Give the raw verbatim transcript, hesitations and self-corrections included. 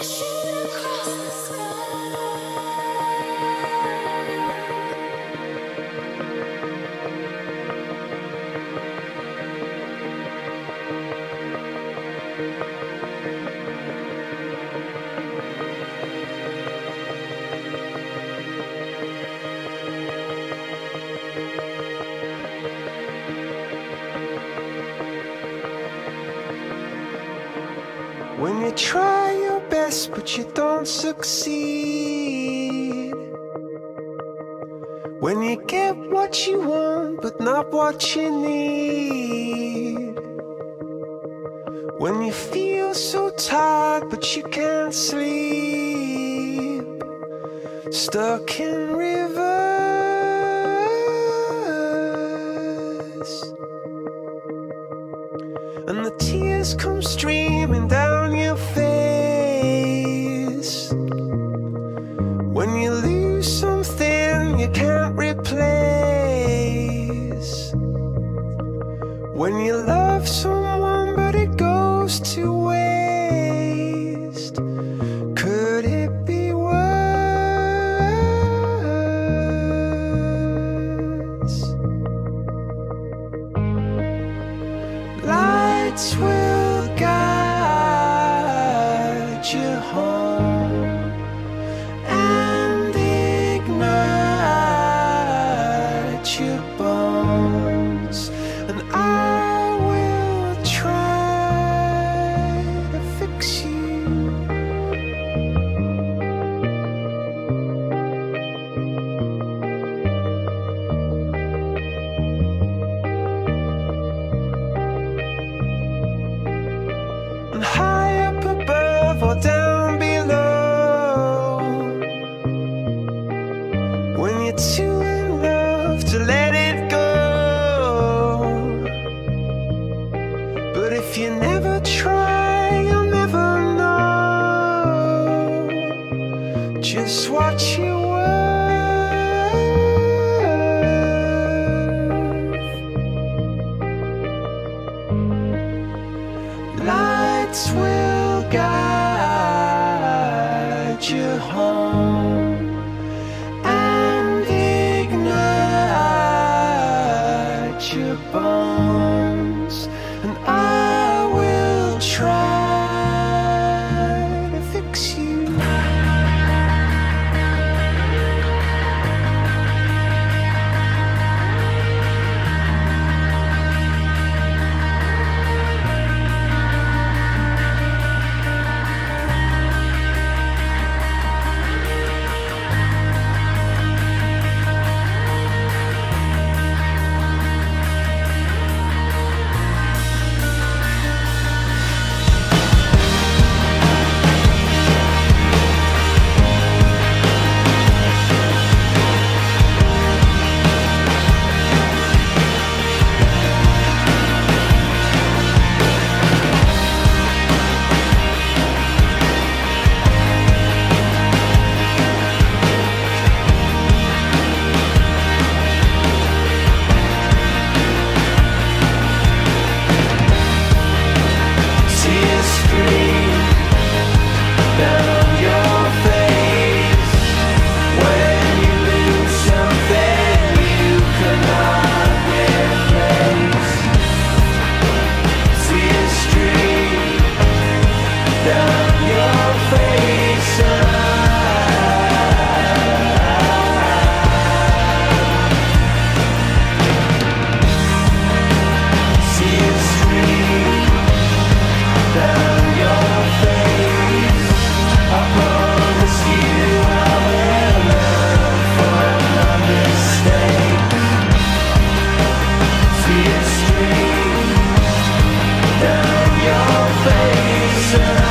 When you try your best but you don't succeed, when you get what you want but not what you need, when you feel so tired but you can't sleep, stuck in reverse, and the tears come streaming down your face, when you lose something you can't replace, when you love someone but it goes to waste. Could it be worse? Lights will guide you home and ignite your bones, and I will try to fix you. And high up above or down below, when you're too in love to let it go, but if you never try you'll never know just what you lights will guide you home and ignite your bones, and I will try to fix you. Tears stream down your face when you lose something you cannot replace. Tears stream down your face. Tears stream down your face. I promise you I will learn from my mistake. Tears stream down your face.